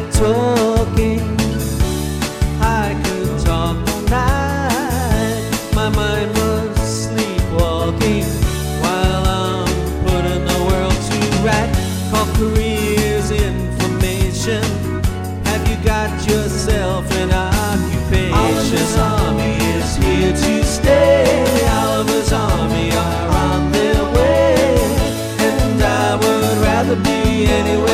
get talking. I could talk all night. My mind was sleepwalking while I'm putting the world to right. Call careers information. Have you got yourself an occupation? Oliver's army is here to stay. Oliver's army are on their way, and I would rather be anywhere